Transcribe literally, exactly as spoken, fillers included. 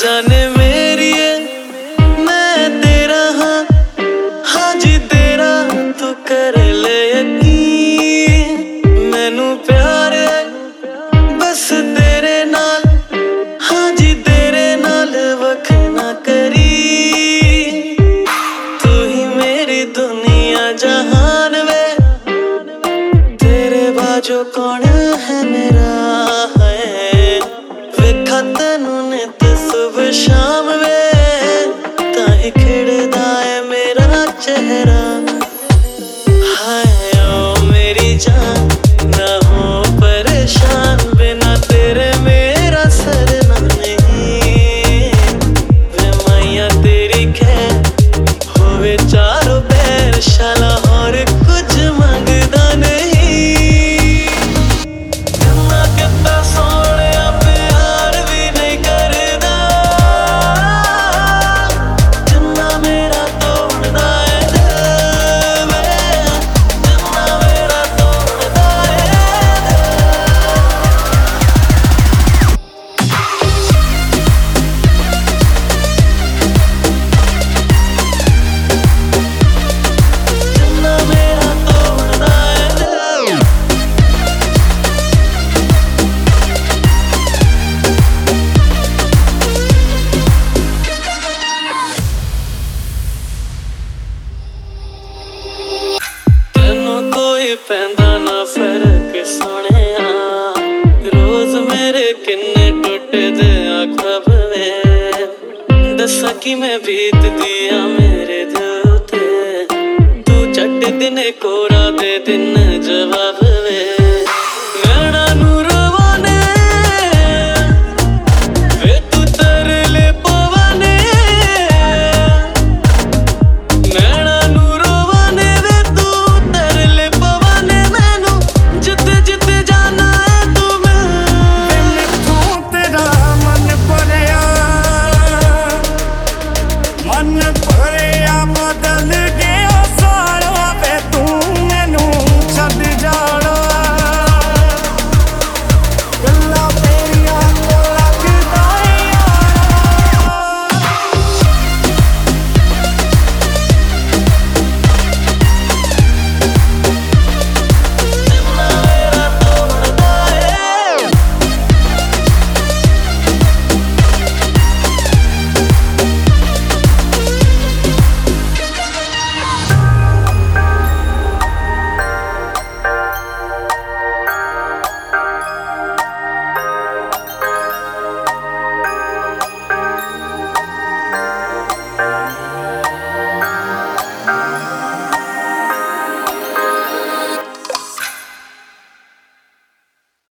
जाने मेरी है मैं तेरा हाँ हाँ जी तेरा तू कर ले यकीन मैनू प्यार है बस तेरे नाल हाँ जी तेरे नाल वख ना करी तू ही मेरी दुनिया जहान वे तेरे बाजू कौन है मेरा तेनू नित सुबह शाम वे ताही खिड़दा है मेरा चेहरा हाय ओ मेरी जान ना हो परेशान बिना तेरे मेरा सरना नहीं वे मैया तेरी खैर होवे चारों पैर शाला और कुछ मंगदा नहीं जिन्ना कितना सोने पैंदा ना फर्क सोहणिया रोज मेरे किन्ने टुटदे ख्वाब वे दस्सां कि मैं बीत दिया मेरे दिल ते तू झट दिने कोरा दे दिन जवाब